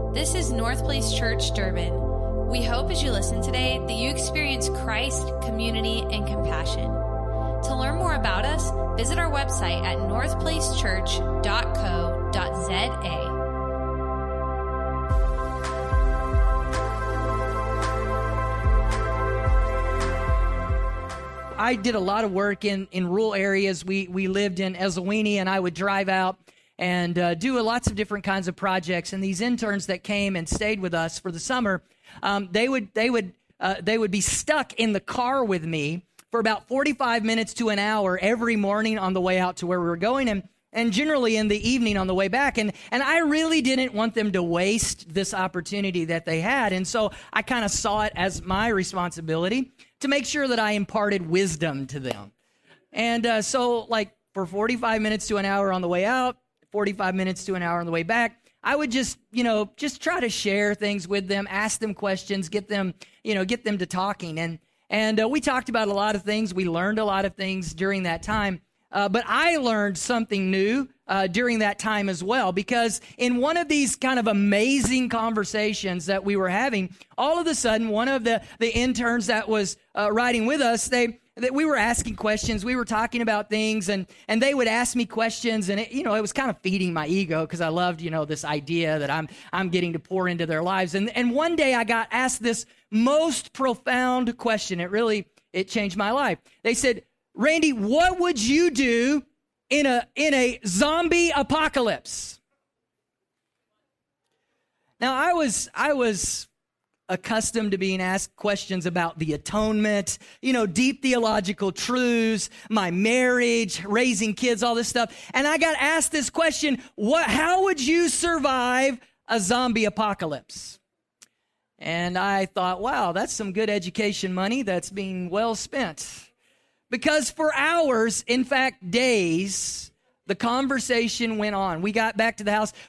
This is North Place Church, Durban. We hope as you listen today that you experience Christ, community, and compassion. To learn more about us, visit our website at northplacechurch.co.za. I did a lot of work in rural areas. We lived in Ezewini, and I would drive out and do lots of different kinds of projects. And these interns that came and stayed with us for the summer, they would be stuck in the car with me for about 45 minutes to an hour every morning on the way out to where we were going, and generally in the evening on the way back. And I really didn't want them to waste this opportunity that they had. And so I kind of saw it as my responsibility to make sure that I imparted wisdom to them. And so like for 45 minutes to an hour on the way out, 45 minutes to an hour on the way back, I would just try to share things with them, ask them questions, get them to talking. And we talked about a lot of things. We learned a lot of things during that time. But I learned something new during that time as well, because in one of these kind of amazing conversations that we were having, all of a sudden, one of the interns that was riding with us, we were asking questions. We were talking about things, and they would ask me questions, and it was kind of feeding my ego because I loved, this idea that I'm getting to pour into their lives. And one day I got asked this most profound question. It changed my life. They said, "Randy, what would you do in a zombie apocalypse?" Now, I was accustomed to being asked questions about the atonement, deep theological truths, my marriage, raising kids, all this stuff. And I got asked this question: how would you survive a zombie apocalypse? And I thought, wow, that's some good education money that's being well spent. Because for hours, in fact, days, the conversation went on. We got back to the house.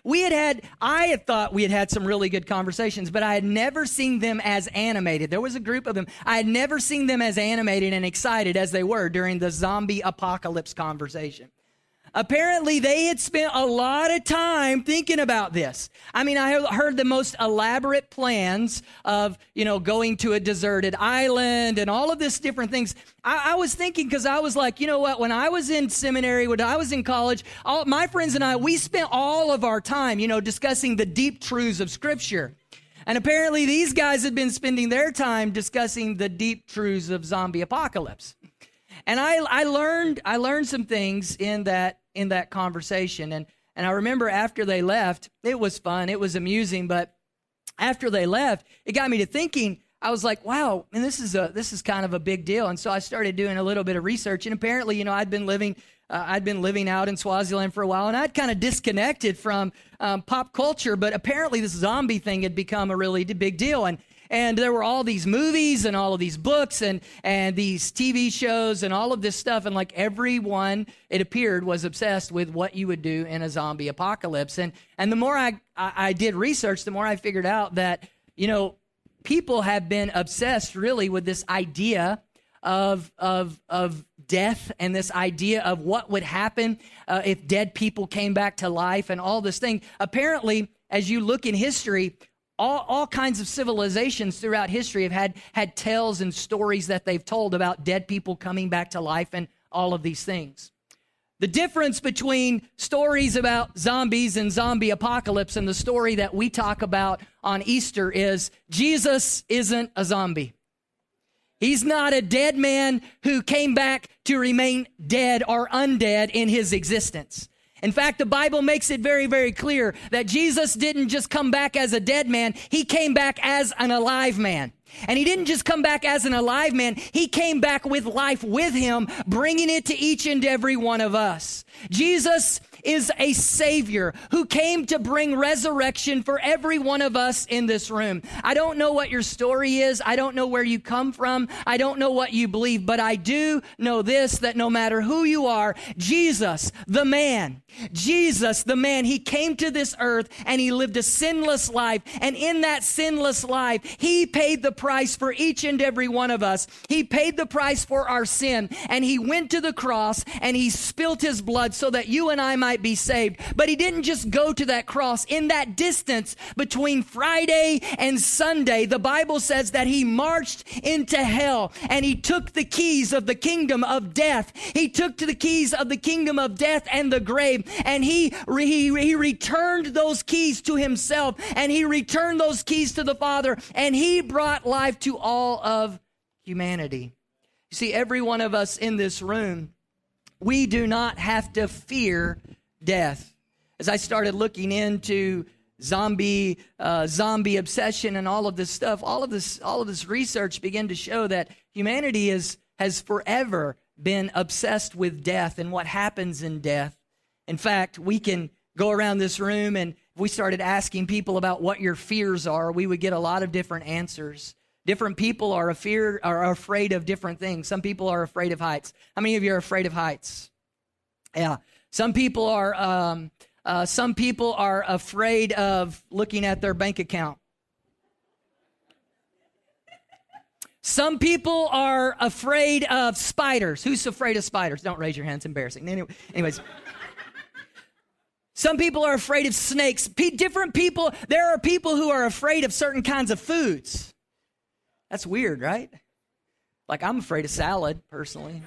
I had thought we had had some really good conversations, but I had never seen them as animated. There was a group of them. I had never seen them as animated and excited as they were during the zombie apocalypse conversation. Apparently, they had spent a lot of time thinking about this. I mean, I heard the most elaborate plans of, going to a deserted island and all of this different things. I was thinking, because I was like, you know what? When I was in seminary, when I was in college, my friends and I, we spent all of our time, discussing the deep truths of Scripture. And apparently, these guys had been spending their time discussing the deep truths of zombie apocalypse. And I learned some things in that conversation. And I remember after they left, it was fun, it was amusing, but after they left, it got me to thinking. I was like, wow, and this is kind of a big deal. And so I started doing a little bit of research, and apparently, I'd been living out in Swaziland for a while, and I'd kind of disconnected from pop culture, but apparently this zombie thing had become a really big deal. And there were all these movies and all of these books and these TV shows and all of this stuff. And like everyone, it appeared, was obsessed with what you would do in a zombie apocalypse. And the more I did research, the more I figured out that, people have been obsessed really with this idea of death and this idea of what would happen if dead people came back to life and all this thing. Apparently, as you look in history, all kinds of civilizations throughout history have had tales and stories that they've told about dead people coming back to life and all of these things. The difference between stories about zombies and zombie apocalypse and the story that we talk about on Easter is Jesus isn't a zombie. He's not a dead man who came back to remain dead or undead in his existence. In fact, the Bible makes it very, very clear that Jesus didn't just come back as a dead man. He came back as an alive man. And he didn't just come back as an alive man. He came back with life with him, bringing it to each and every one of us. Jesus is a Savior who came to bring resurrection for every one of us in this room. I don't know what your story is. I don't know where you come from. I don't know what you believe, but I do know this, that no matter who you are, Jesus, the man, he came to this earth and he lived a sinless life. And in that sinless life, he paid the price for each and every one of us. He paid the price for our sin, and he went to the cross and he spilt his blood so that you and I might might be saved. But he didn't just go to that cross. In that distance between Friday and Sunday, the Bible says that he marched into hell and he took the keys of the kingdom of death. He took the keys of the kingdom of death and the grave, and he returned those keys to himself, and he returned those keys to the Father, and he brought life to all of humanity. You see, every one of us in this room, we do not have to fear death. As I started looking into zombie obsession and all of this stuff, all of this research began to show that humanity has forever been obsessed with death and what happens in death. In fact, we can go around this room, and if we started asking people about what your fears are, we would get a lot of different answers. Different people are afraid of different things. Some people are afraid of heights. How many of you are afraid of heights? Yeah. Some people are afraid of looking at their bank account. Some people are afraid of spiders. Who's afraid of spiders? Don't raise your hand. It's embarrassing. Anyways. Some people are afraid of snakes. Different people. There are people who are afraid of certain kinds of foods. That's weird, right? Like, I'm afraid of salad, personally.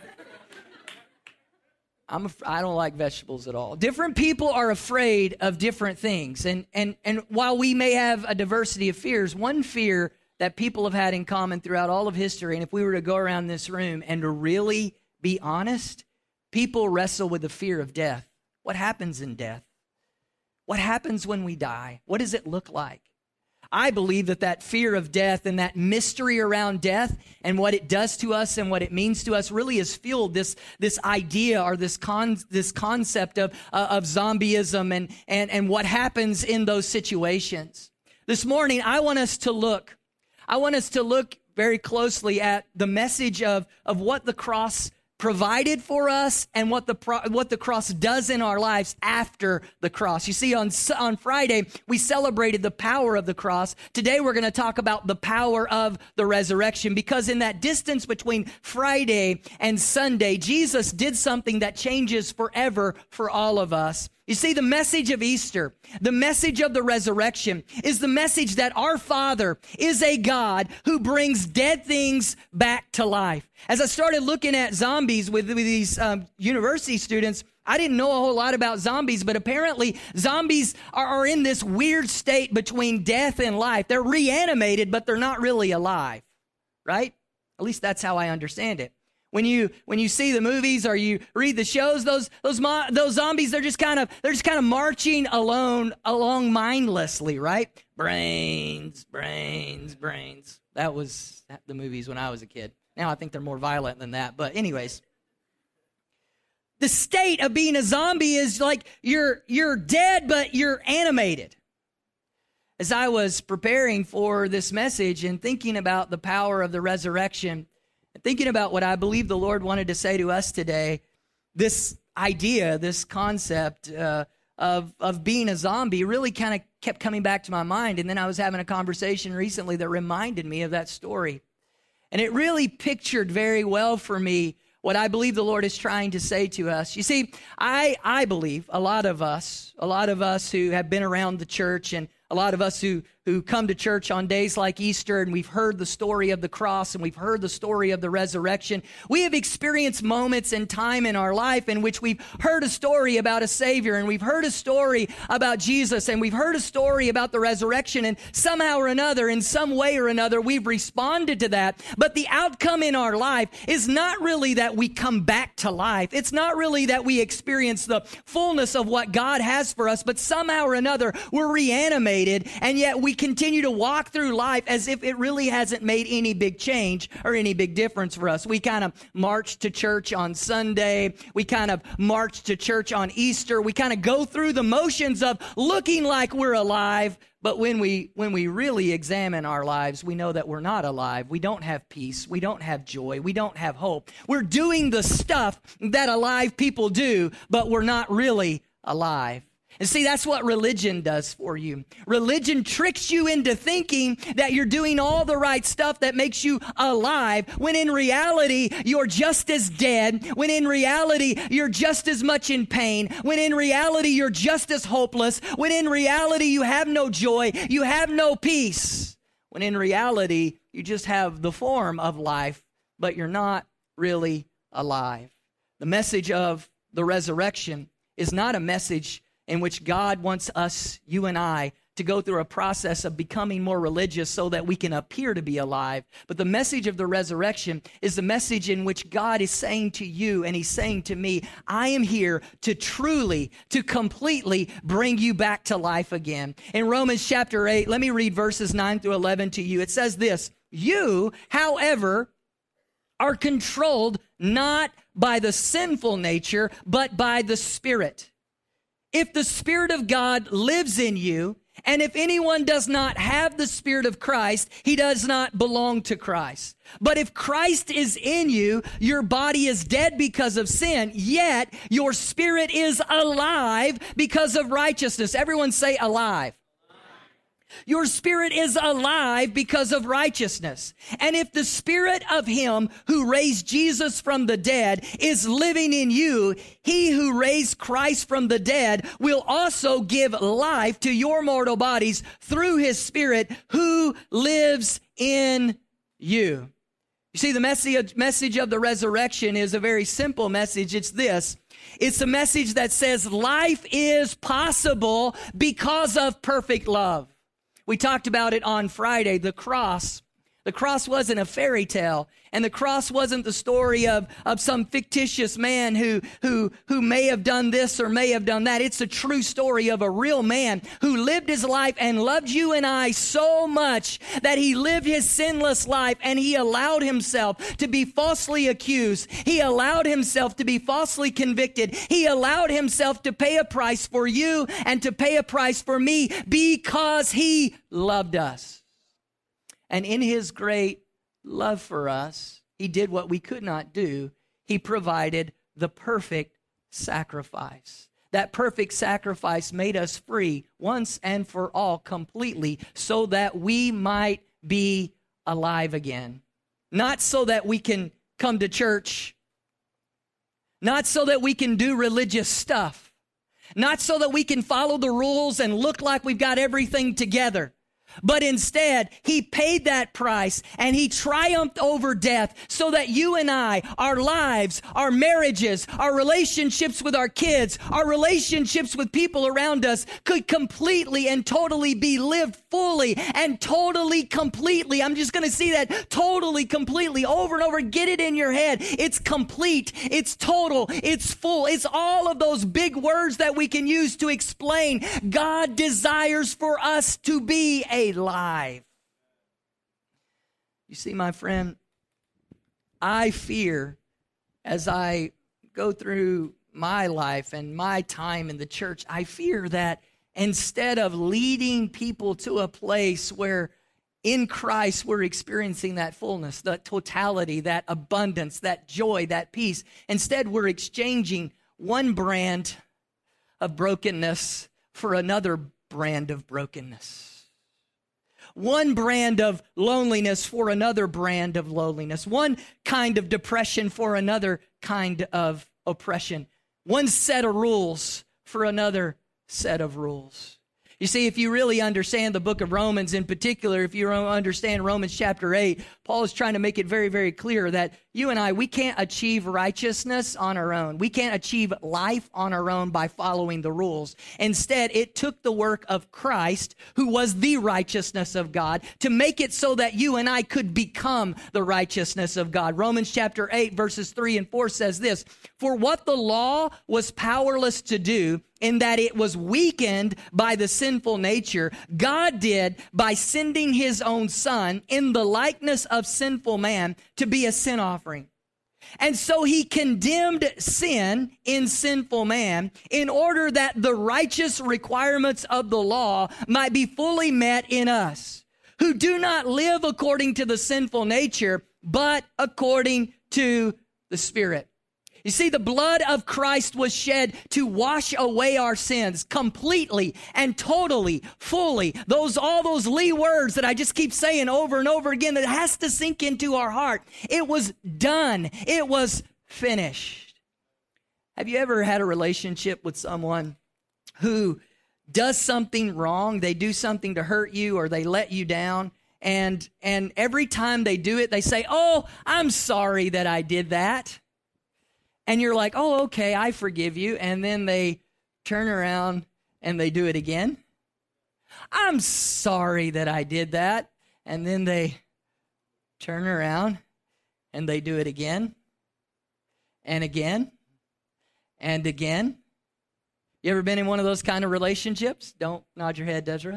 I don't like vegetables at all. Different people are afraid of different things. And while we may have a diversity of fears, one fear that people have had in common throughout all of history, and if we were to go around this room and to really be honest, people wrestle with the fear of death. What happens in death? What happens when we die? What does it look like? I believe that fear of death and that mystery around death and what it does to us and what it means to us really has fueled this idea or this concept of zombieism and what happens in those situations. This morning, I want us to look very closely at the message of what the cross provided for us and what the cross does in our lives after the cross. You see, on Friday, we celebrated the power of the cross. Today, we're going to talk about the power of the resurrection, because in that distance between Friday and Sunday, Jesus did something that changes forever for all of us. You see, the message of Easter, the message of the resurrection, is the message that our Father is a God who brings dead things back to life. As I started looking at zombies with these university students, I didn't know a whole lot about zombies, but apparently zombies are in this weird state between death and life. They're reanimated, but they're not really alive, right? At least that's how I understand it. When you see the movies or you read the shows, those zombies, they're just kind of marching along mindlessly, right? Brains. That was the movies when I was a kid. Now I think they're more violent than that. But anyways, the state of being a zombie is like you're dead, but you're animated. As I was preparing for this message and thinking about the power of the resurrection, thinking about what I believe the Lord wanted to say to us today, this idea, this concept of being a zombie really kind of kept coming back to my mind. And then I was having a conversation recently that reminded me of that story. And it really pictured very well for me what I believe the Lord is trying to say to us. You see, I believe a lot of us who have been around the church and a lot of us who come to church on days like Easter, and we've heard the story of the cross and we've heard the story of the resurrection. We have experienced moments in time in our life in which we've heard a story about a Savior, and we've heard a story about Jesus, and we've heard a story about the resurrection, and somehow or another, in some way or another, we've responded to that. But the outcome in our life is not really that we come back to life. It's not really that we experience the fullness of what God has for us, but somehow or another, we're reanimated, and yet we continue to walk through life as if it really hasn't made any big change or any big difference for us. We kind of march to church on Sunday. We kind of march to church on Easter. We kind of go through the motions of looking like we're alive. But when we really examine our lives, we know that we're not alive. We don't have peace. We don't have joy. We don't have hope. We're doing the stuff that alive people do, but we're not really alive. And see, that's what religion does for you. Religion tricks you into thinking that you're doing all the right stuff that makes you alive, when in reality, you're just as dead, when in reality, you're just as much in pain, when in reality, you're just as hopeless, when in reality, you have no joy, you have no peace, when in reality, you just have the form of life, but you're not really alive. The message of the resurrection is not a message in which God wants us, you and I, to go through a process of becoming more religious so that we can appear to be alive. But the message of the resurrection is the message in which God is saying to you and he's saying to me, I am here to truly, to completely bring you back to life again. In Romans chapter 8, let me read verses 9 through 11 to you. It says this, you, however, are controlled not by the sinful nature, but by the Spirit. If the Spirit of God lives in you, and if anyone does not have the Spirit of Christ, he does not belong to Christ. But if Christ is in you, your body is dead because of sin, yet your spirit is alive because of righteousness. Everyone say alive. Your spirit is alive because of righteousness. And if the Spirit of him who raised Jesus from the dead is living in you, he who raised Christ from the dead will also give life to your mortal bodies through his Spirit who lives in you. You see, the message of the resurrection is a very simple message. It's this. It's a message that says life is possible because of perfect love. We talked about it on Friday, the cross. The cross wasn't a fairy tale, and the cross wasn't the story of some fictitious man who may have done this or may have done that. It's a true story of a real man who lived his life and loved you and I so much that he lived his sinless life and he allowed himself to be falsely accused. He allowed himself to be falsely convicted. He allowed himself to pay a price for you and to pay a price for me because he loved us. And in his great love for us, he did what we could not do. He provided the perfect sacrifice. That perfect sacrifice made us free once and for all completely so that we might be alive again. Not so that we can come to church. Not so that we can do religious stuff. Not so that we can follow the rules and look like we've got everything together. But instead, he paid that price and he triumphed over death so that you and I, our lives, our marriages, our relationships with our kids, our relationships with people around us could completely and totally be lived fully and totally completely. I'm just going to see that totally completely over and over. Get it in your head. It's complete. It's total. It's full. It's all of those big words that we can use to explain God desires for us to be alive. You see, my friend, I fear as I go through my life and my time in the church, I fear that instead of leading people to a place where in Christ we're experiencing that fullness, that totality, that abundance, that joy, that peace, instead we're exchanging one brand of brokenness for another brand of brokenness. One brand of loneliness for another brand of loneliness. One kind of depression for another kind of oppression. One set of rules for another set of rules. You see, if you really understand the book of Romans in particular, if you understand Romans chapter 8, Paul is trying to make it very, very clear that you and I, we can't achieve righteousness on our own. We can't achieve life on our own by following the rules. Instead, it took the work of Christ, who was the righteousness of God, to make it so that you and I could become the righteousness of God. Romans chapter 8, verses 3 and 4 says this, "For what the law was powerless to do, in that it was weakened by the sinful nature, God did by sending his own Son in the likeness of sinful man to be a sin offering. And so he condemned sin in sinful man in order that the righteous requirements of the law might be fully met in us, who do not live according to the sinful nature, but according to the Spirit." You see, the blood of Christ was shed to wash away our sins completely and totally, fully. All those Lee words that I just keep saying over and over again, that has to sink into our heart. It was done. It was finished. Have you ever had a relationship with someone who does something wrong? They do something to hurt you, or they let you down. And every time they do it, they say, "Oh, I'm sorry that I did that." And you're like, "Oh, okay, I forgive you." And then they turn around and they do it again. "I'm sorry that I did that." And then they turn around and they do it again and again and again. You ever been in one of those kind of relationships? Don't nod your head, Desra.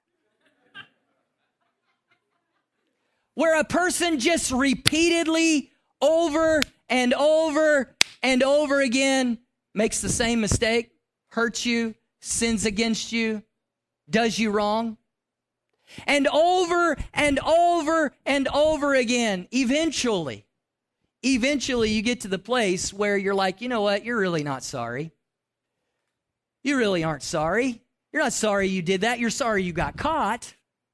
Where a person just repeatedly, over and over and over again, makes the same mistake, hurts you, sins against you, does you wrong. And over and over and over again, eventually you get to the place where you're like, "You know what? You're really not sorry. You really aren't sorry. You're not sorry you did that. You're sorry you got caught.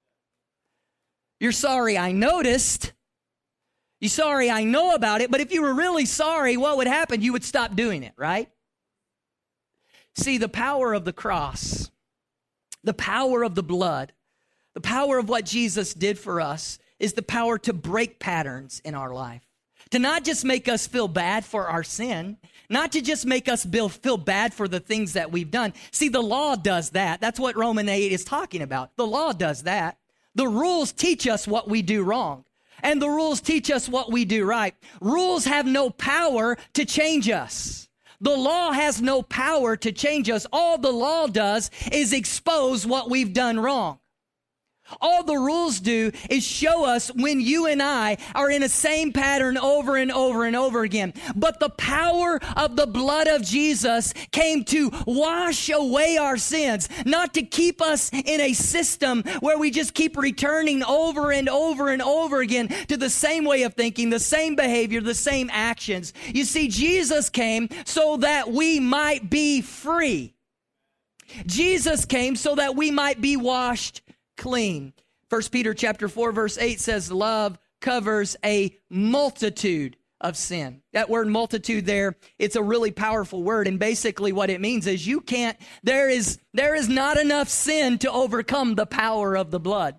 You're sorry I noticed. You're sorry I know about it." But if you were really sorry, what would happen? You would stop doing it, right? See, the power of the cross, the power of the blood, the power of what Jesus did for us is the power to break patterns in our life. To not just make us feel bad for our sin, not to just make us feel bad for the things that we've done. See, the law does that. That's what Romans 8 is talking about. The law does that. The rules teach us what we do wrong, and the rules teach us what we do right. Rules have no power to change us. The law has no power to change us. All the law does is expose what we've done wrong. All the rules do is show us when you and I are in the same pattern over and over and over again. But the power of the blood of Jesus came to wash away our sins, not to keep us in a system where we just keep returning over and over and over again to the same way of thinking, the same behavior, the same actions. You see, Jesus came so that we might be free. Jesus came so that we might be washed clean. 1 Peter chapter 4 verse 8 says love covers a multitude of sin. That word multitude there, it's a really powerful word, and basically what it means is there is not enough sin to overcome the power of the blood.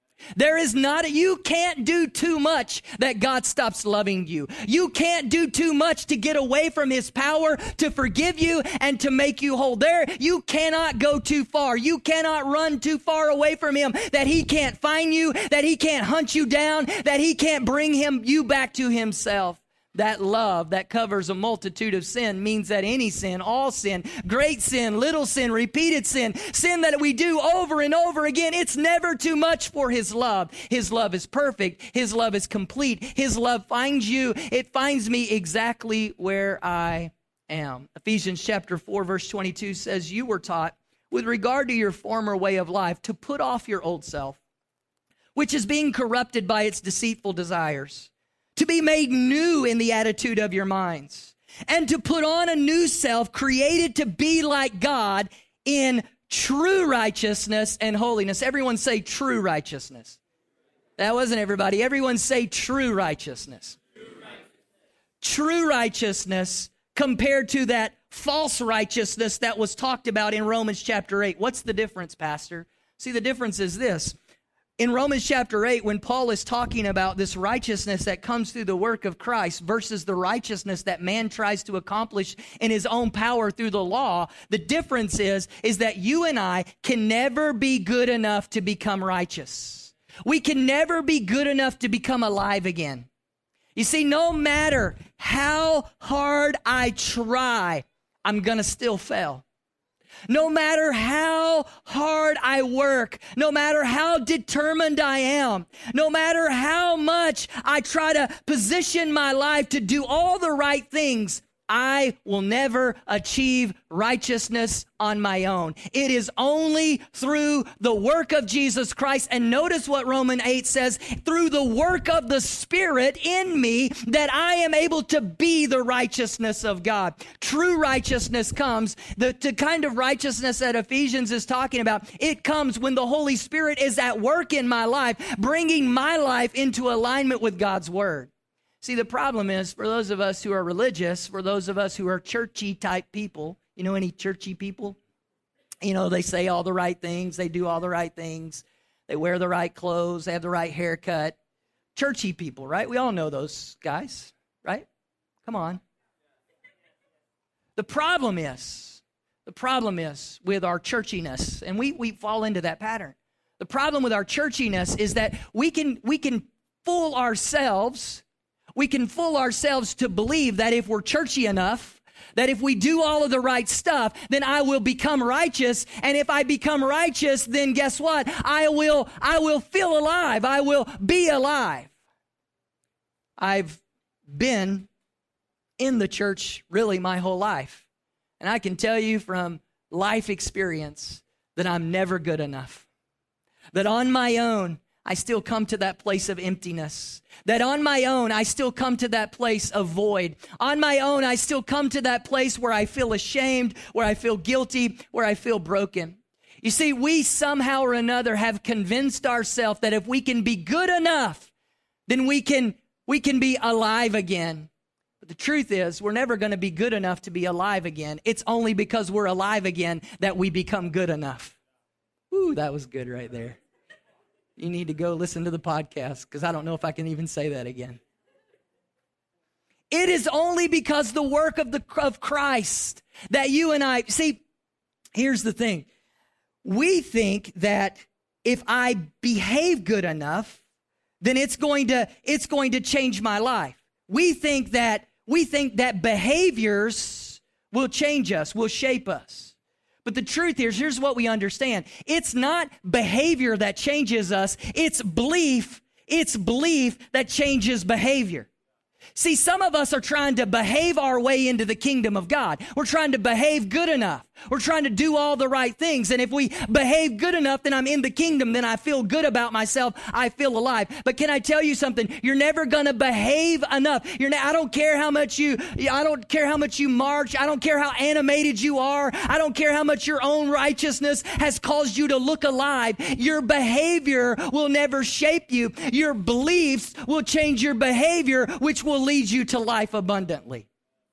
You can't do too much that God stops loving you. You can't do too much to get away from His power to forgive you and to make you whole. You cannot go too far. You cannot run too far away from Him that He can't find you, that He can't hunt you down, that He can't bring you back to Himself. That love that covers a multitude of sin means that any sin, all sin, great sin, little sin, repeated sin, sin that we do over and over again, it's never too much for His love. His love is perfect. His love is complete. His love finds you. It finds me exactly where I am. Ephesians chapter 4 verse 22 says, "You were taught with regard to your former way of life to put off your old self, which is being corrupted by its deceitful desires, to be made new in the attitude of your minds, and to put on a new self created to be like God in true righteousness and holiness." Everyone say true righteousness. That wasn't everybody. Everyone say true righteousness. True righteousness compared to that false righteousness that was talked about in Romans chapter 8. What's the difference, Pastor? See, the difference is this. In Romans chapter 8, when Paul is talking about this righteousness that comes through the work of Christ versus the righteousness that man tries to accomplish in his own power through the law, the difference is that you and I can never be good enough to become righteous. We can never be good enough to become alive again. You see, no matter how hard I try, I'm going to still fail. No matter how hard I work, no matter how determined I am, no matter how much I try to position my life to do all the right things, I will never achieve righteousness on my own. It is only through the work of Jesus Christ. And notice what Romans 8 says, through the work of the Spirit in me, that I am able to be the righteousness of God. True righteousness comes, the kind of righteousness that Ephesians is talking about, it comes when the Holy Spirit is at work in my life, bringing my life into alignment with God's Word. See, the problem is, for those of us who are religious, for those of us who are churchy type people, you know any churchy people? You know, they say all the right things, they do all the right things, they wear the right clothes, they have the right haircut. Churchy people, right? We all know those guys, right? Come on. The problem is with our churchiness, and we fall into that pattern. The problem with our churchiness is that we can fool ourselves. We can fool ourselves to believe that if we're churchy enough, that if we do all of the right stuff, then I will become righteous. And if I become righteous, then guess what? I will feel alive. I will be alive. I've been in the church really my whole life. And I can tell you from life experience that I'm never good enough. That on my own, I still come to that place of emptiness. That on my own, I still come to that place of void. On my own, I still come to that place where I feel ashamed, where I feel guilty, where I feel broken. You see, we somehow or another have convinced ourselves that if we can be good enough, then we can be alive again. But the truth is, we're never going to be good enough to be alive again. It's only because we're alive again that we become good enough. Ooh, that was good right there. You need to go listen to the podcast because I don't know if I can even say that again. It is only because the work of Christ that you and I, see, here's the thing. We think that if I behave good enough, then it's going to change my life. We think that behaviors will change us, will shape us. But the truth is, here's what we understand. It's not behavior that changes us. It's belief that changes behavior. See, some of us are trying to behave our way into the kingdom of God. We're trying to behave good enough. We're trying to do all the right things. And if we behave good enough, then I'm in the kingdom. Then I feel good about myself. I feel alive. But can I tell you something? You're never going to behave enough. I don't care how much you march. I don't care how animated you are. I don't care how much your own righteousness has caused you to look alive. Your behavior will never shape you. Your beliefs will change your behavior, which will lead you to life abundantly.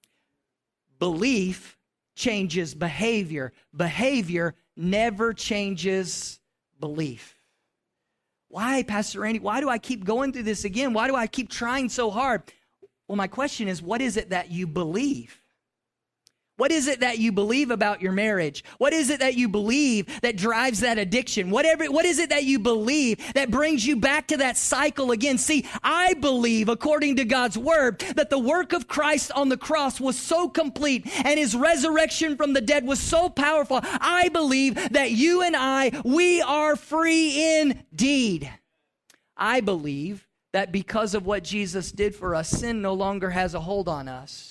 Belief changes behavior. Behavior never changes belief. Why, Pastor Randy? Why do I keep going through this again? Why do I keep trying so hard? Well, my question is, what is it that you believe? What is it that you believe about your marriage? What is it that you believe that drives that addiction? What is it that you believe that brings you back to that cycle again? See, I believe, according to God's word, that the work of Christ on the cross was so complete and his resurrection from the dead was so powerful. I believe that you and we are free indeed. I believe that because of what Jesus did for us, sin no longer has a hold on us.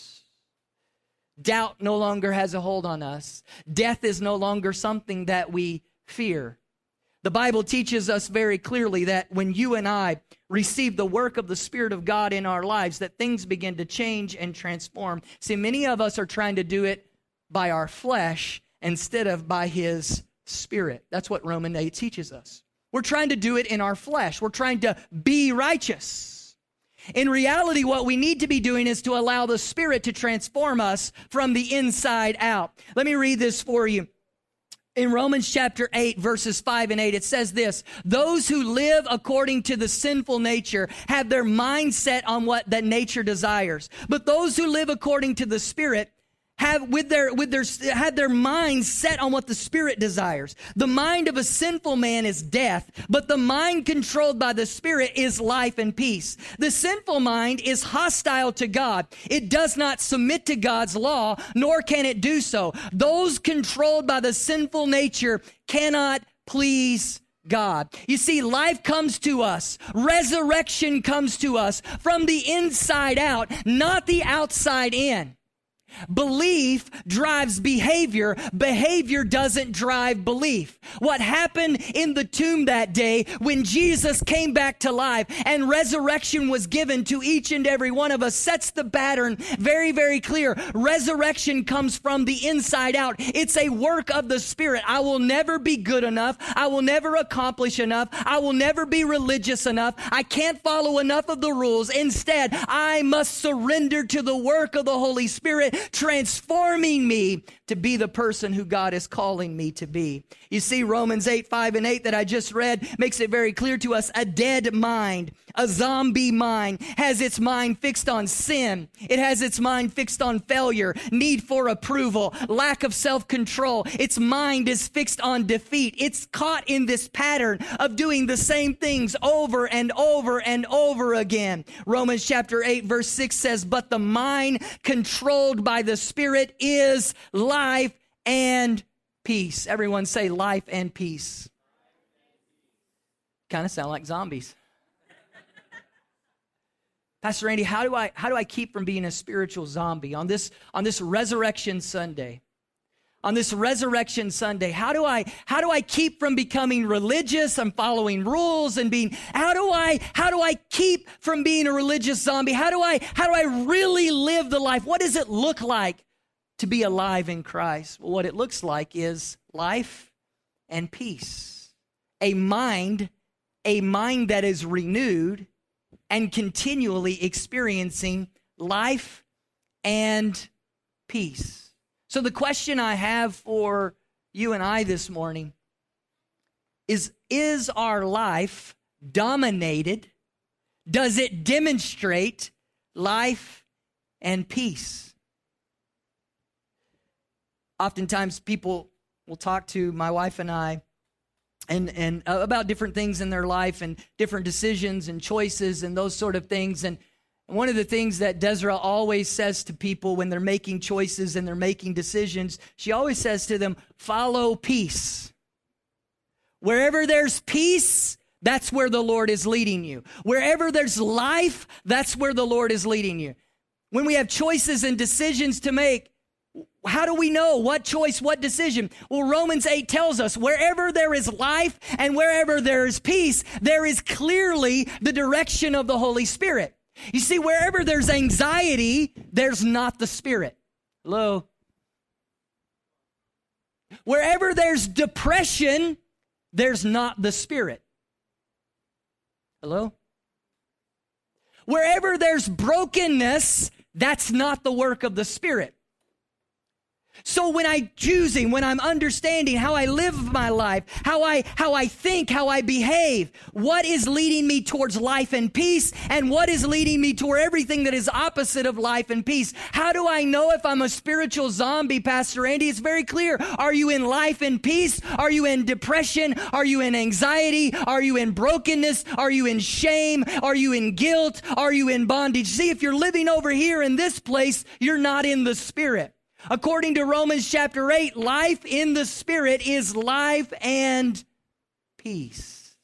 Doubt no longer has a hold on us. Death is no longer something that we fear. The Bible teaches us very clearly that when you and I receive the work of the Spirit of God in our lives, that things begin to change and transform. See, many of us are trying to do it by our flesh instead of by His Spirit. That's what Romans 8 teaches us. We're trying to do it in our flesh. We're trying to be righteous. In reality, what we need to be doing is to allow the Spirit to transform us from the inside out. Let me read this for you. In Romans chapter 8, verses 5 and 8, it says this: those who live according to the sinful nature have their mind set on what that nature desires. But those who live according to the Spirit have their minds set on what the Spirit desires. The mind of a sinful man is death, but the mind controlled by the Spirit is life and peace. The sinful mind is hostile to God. It does not submit to God's law, nor can it do so. Those controlled by the sinful nature cannot please God. You see, life comes to us. Resurrection comes to us from the inside out, not the outside in. Belief drives behavior. Behavior doesn't drive belief. What happened in the tomb that day when Jesus came back to life and resurrection was given to each and every one of us sets the pattern very, very clear. Resurrection comes from the inside out. It's a work of the Spirit. I will never be good enough. I will never accomplish enough. I will never be religious enough. I can't follow enough of the rules. Instead, I must surrender to the work of the Holy Spirit, transforming me to be the person who God is calling me to be. You see, Romans 8:5-8 that I just read makes it very clear to us. A dead mind, a zombie mind, has its mind fixed on sin. It has its mind fixed on failure, need for approval, lack of self-control. Its mind is fixed on defeat. It's caught in this pattern of doing the same things over and over and over again. Romans chapter 8 verse 6 says, but the mind controlled by the Spirit is life and peace. Everyone say life and peace. Kind of sound like zombies. Pastor Randy, how do I keep from being a spiritual zombie on this Resurrection Sunday? On this Resurrection Sunday, how do I keep from becoming religious and following rules and being, how do I keep from being a religious zombie? How do I really live the life? What does it look like to be alive in Christ? Well, what it looks like is life and peace. A mind that is renewed and continually experiencing life and peace. So the question I have for you and I this morning is our life dominated? Does it demonstrate life and peace? Oftentimes people will talk to my wife and I and about different things in their life and different decisions and choices and those sort of things. And one of the things that Desra always says to people when they're making choices and they're making decisions, she always says to them, follow peace. Wherever there's peace, that's where the Lord is leading you. Wherever there's life, that's where the Lord is leading you. When we have choices and decisions to make, how do we know what choice, what decision? Well, Romans 8 tells us wherever there is life and wherever there is peace, there is clearly the direction of the Holy Spirit. You see, wherever there's anxiety, there's not the Spirit. Hello? Wherever there's depression, there's not the Spirit. Hello? Wherever there's brokenness, that's not the work of the Spirit. So when I'm understanding how I live my life, how I think, how I behave, what is leading me towards life and peace, and what is leading me toward everything that is opposite of life and peace? How do I know if I'm a spiritual zombie, Pastor Andy? It's very clear. Are you in life and peace? Are you in depression? Are you in anxiety? Are you in brokenness? Are you in shame? Are you in guilt? Are you in bondage? See, if you're living over here in this place, you're not in the Spirit. According to Romans chapter 8, life in the Spirit is life and peace.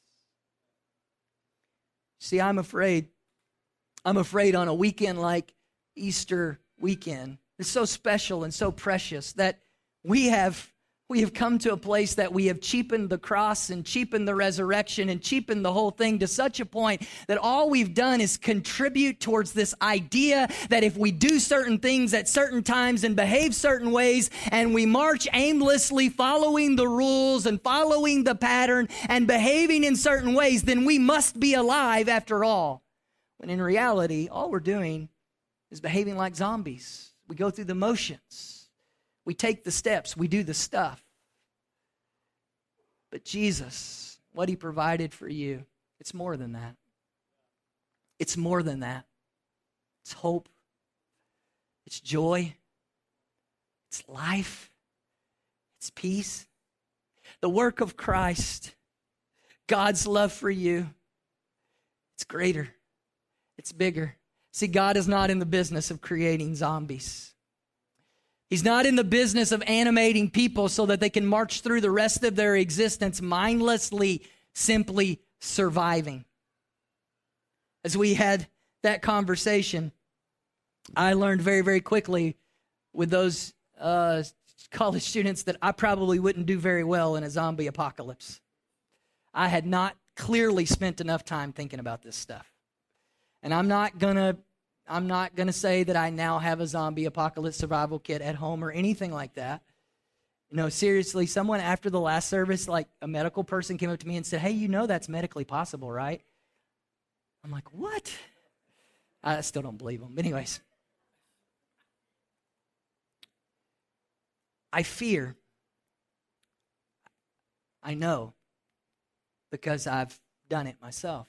See, I'm afraid on a weekend like Easter weekend, it's so special and so precious that we have come to a place that we have cheapened the cross and cheapened the resurrection and cheapened the whole thing to such a point that all we've done is contribute towards this idea that if we do certain things at certain times and behave certain ways and we march aimlessly following the rules and following the pattern and behaving in certain ways, then we must be alive after all. When in reality, all we're doing is behaving like zombies. We go through the motions. We take the steps, we do the stuff. But Jesus, what he provided for you, it's more than that. It's more than that. It's hope. It's joy. It's life. It's peace. The work of Christ, God's love for you, it's greater. It's bigger. See, God is not in the business of creating zombies. He's not in the business of animating people so that they can march through the rest of their existence mindlessly, simply surviving. As we had that conversation, I learned very, very quickly with those college students that I probably wouldn't do very well in a zombie apocalypse. I had not clearly spent enough time thinking about this stuff. And I'm not gonna say that I now have a zombie apocalypse survival kit at home or anything like that. No, seriously, someone after the last service, like a medical person, came up to me and said, "Hey, you know that's medically possible, right?" I'm like, "What?" I still don't believe them. But anyways, I fear, I know, because I've done it myself,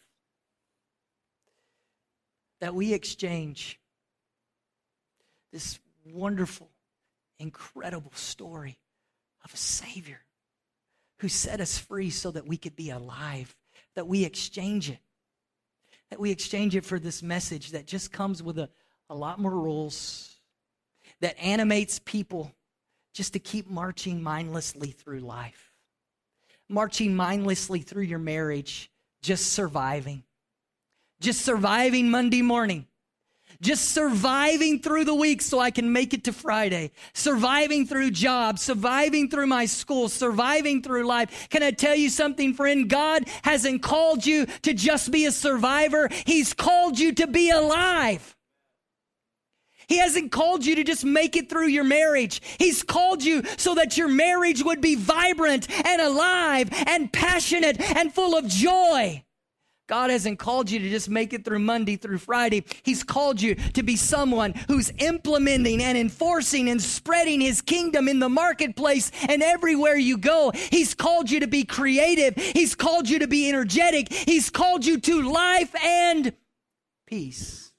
that we exchange this wonderful, incredible story of a Savior who set us free so that we could be alive, that we exchange it. That we exchange it for this message that just comes with a lot more rules, that animates people just to keep marching mindlessly through life. Marching mindlessly through your marriage, just surviving. Just surviving Monday morning. Just surviving through the week so I can make it to Friday. Surviving through jobs, surviving through my school, surviving through life. Can I tell you something, friend? God hasn't called you to just be a survivor. He's called you to be alive. He hasn't called you to just make it through your marriage. He's called you so that your marriage would be vibrant and alive and passionate and full of joy. God hasn't called you to just make it through Monday through Friday. He's called you to be someone who's implementing and enforcing and spreading His kingdom in the marketplace and everywhere you go. He's called you to be creative. He's called you to be energetic. He's called you to life and peace.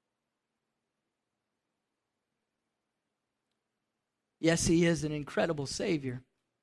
Yes, He is an incredible Savior.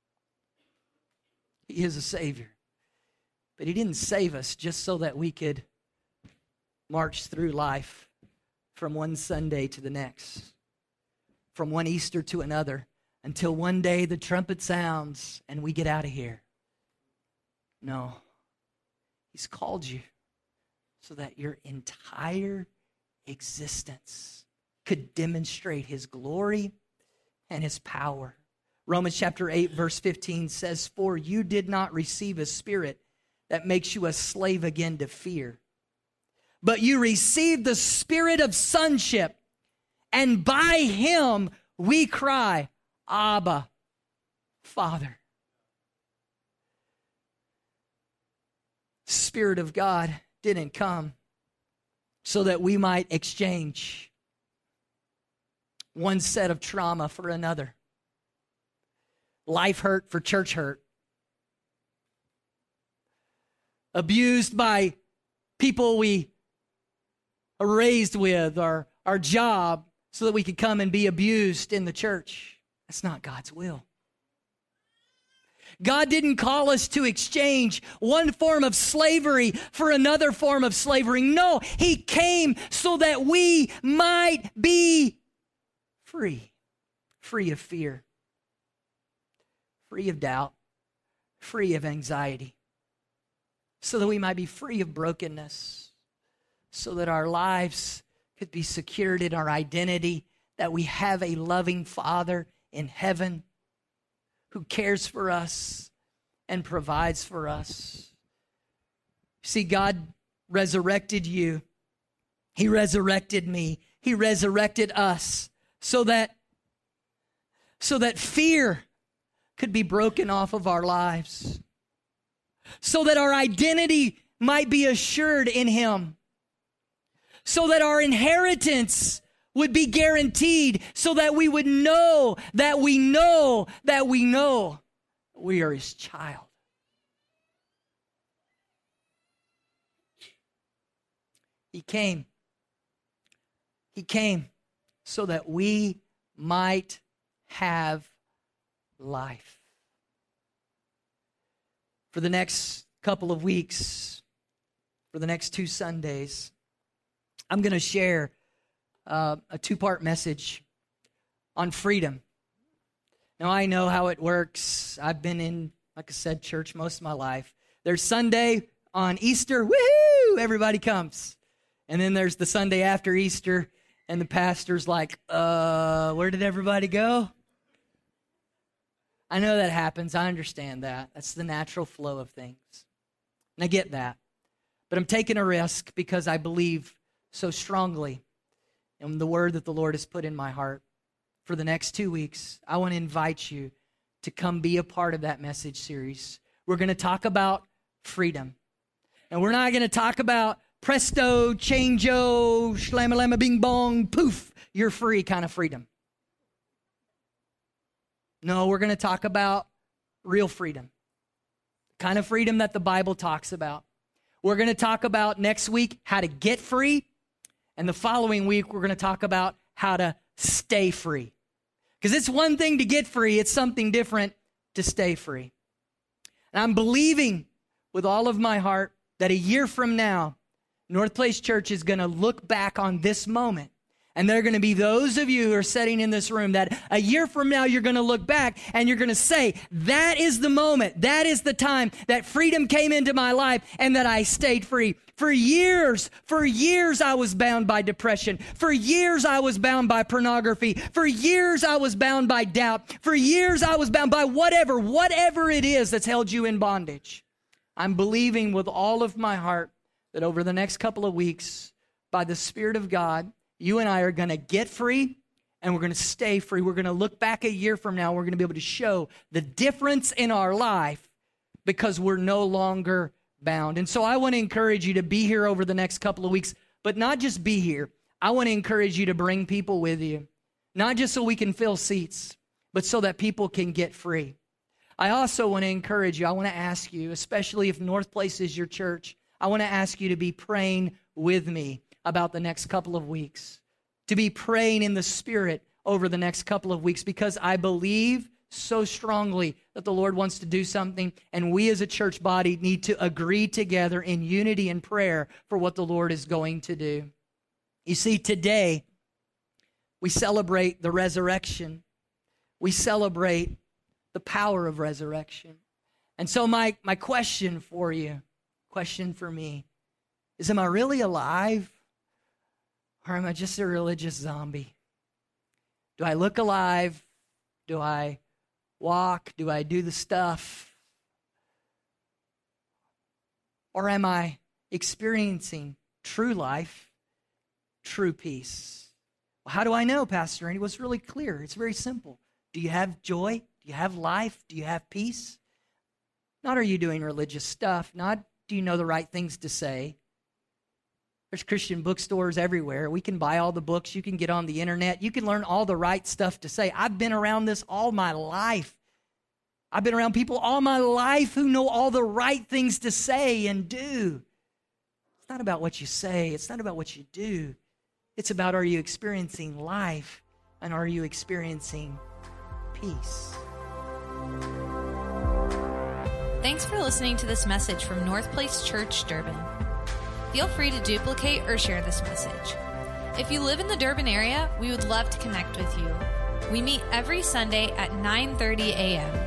He is a Savior. But He didn't save us just so that we could march through life from one Sunday to the next, from one Easter to another, until one day the trumpet sounds and we get out of here. No. He's called you so that your entire existence could demonstrate His glory and His power. Romans chapter 8, verse 15 says, "For you did not receive a spirit that makes you a slave again to fear, but you received the spirit of sonship, and by Him we cry, Abba, Father." Spirit of God didn't come so that we might exchange one set of trauma for another. Life hurt for church hurt. Abused by people we are raised with, or our job, so that we could come and be abused in the church. That's not God's will. God didn't call us to exchange one form of slavery for another form of slavery. No, He came so that we might be free. Free of fear. Free of doubt. Free of anxiety. So that we might be free of brokenness. So that our lives could be secured in our identity. That we have a loving Father in heaven who cares for us and provides for us. See, God resurrected you. He resurrected me. He resurrected us so that fear could be broken off of our lives. So that our identity might be assured in Him. So that our inheritance would be guaranteed, so that we would know that we know that we know we are His child. He came so that we might have life. For the next couple of weeks, for the next 2 Sundays, I'm going to share a 2-part message on freedom. Now, I know how it works. I've been in, like I said, church most of my life. There's Sunday on Easter, woohoo, everybody comes. And then there's the Sunday after Easter, And the pastor's like, where did everybody go? I know that happens. I understand that. That's the natural flow of things. And I get that. But I'm taking a risk because I believe so strongly in the word that the Lord has put in my heart. For the next 2 weeks, I want to invite you to come be a part of that message series. We're going to talk about freedom. And we're not going to talk about presto, change-o, shlama-lama, bing-bong, poof, you're free kind of freedom. No, we're going to talk about real freedom, the kind of freedom that the Bible talks about. We're going to talk about next week how to get free, and the following week we're going to talk about how to stay free. Because it's one thing to get free, it's something different to stay free. And I'm believing with all of my heart that a year from now, North Place Church is going to look back on this moment. And there are going to be those of you who are sitting in this room that a year from now, you're going to look back and you're going to say, that is the moment, that is the time that freedom came into my life and that I stayed free. For years, I was bound by depression. For years, I was bound by pornography. For years, I was bound by doubt. For years, I was bound by whatever it is that's held you in bondage. I'm believing with all of my heart that over the next couple of weeks, by the Spirit of God, you and I are going to get free and we're going to stay free. We're going to look back a year from now. We're going to be able to show the difference in our life because we're no longer bound. And so I want to encourage you to be here over the next couple of weeks, but not just be here. I want to encourage you to bring people with you, not just so we can fill seats, but so that people can get free. I also want to encourage you. I want to ask you, especially if North Place is your church, I want to ask you to be praying with me about the next couple of weeks, to be praying in the Spirit over the next couple of weeks, because I believe so strongly that the Lord wants to do something, and we as a church body need to agree together in unity and prayer for what the Lord is going to do. You see, today, we celebrate the resurrection. We celebrate the power of resurrection. And so my question for you, question for me, is am I really alive? Or am I just a religious zombie? Do I look alive? Do I walk? Do I do the stuff? Or am I experiencing true life, true peace? Well, how do I know, Pastor Randy? Well, it's really clear. It's very simple. Do you have joy? Do you have life? Do you have peace? Not are you doing religious stuff? Not do you know the right things to say? There's Christian bookstores everywhere. We can buy all the books. You can get on the internet. You can learn all the right stuff to say. I've been around this all my life. I've been around people all my life who know all the right things to say and do. It's not about what you say. It's not about what you do. It's about, are you experiencing life and are you experiencing peace? Thanks for listening to this message from North Place Church, Durban. Feel free to duplicate or share this message. If you live in the Durban area, we would love to connect with you. We meet every Sunday at 9:30 a.m.